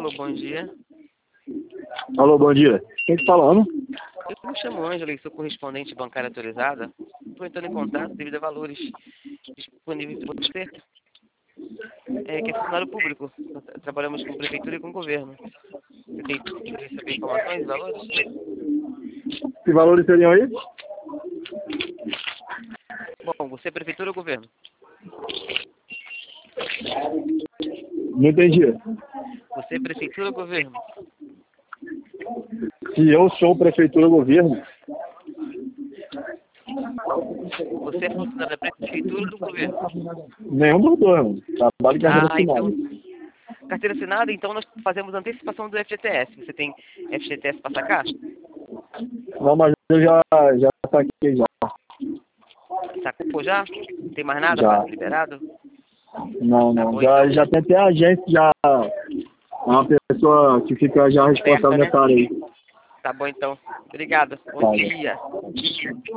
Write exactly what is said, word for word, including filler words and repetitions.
Alô, bom dia. Alô, bom dia. Quem está falando? Eu me chamo Ângela e sou correspondente bancária autorizada. Estou entrando em contato devido a valores disponíveis para você. É, que é funcionário público. Nós trabalhamos com prefeitura e com governo. Você tem que receber informações e valores? Que valores seriam aí? Bom, você é prefeitura ou governo? Não entendi. Você é prefeitura ou governo? Se eu sou prefeitura ou governo, Você é funcionário da prefeitura ou do governo? nenhum dos dois, mano. Trabalho de carreira Ah, assinada. então... Carteira assinada, então nós fazemos antecipação do F G T S. Você tem F G T S para sacar? Não, mas eu já, já saquei já. Sacou já? Não tem mais nada Já. para liberado? Não, Tá não. bom, Já, então. já tem até agente, já. Uma pessoa que fica já responsável Certo, né? nessa área aí. Tá bom, então. Obrigado. Bom Tá. dia.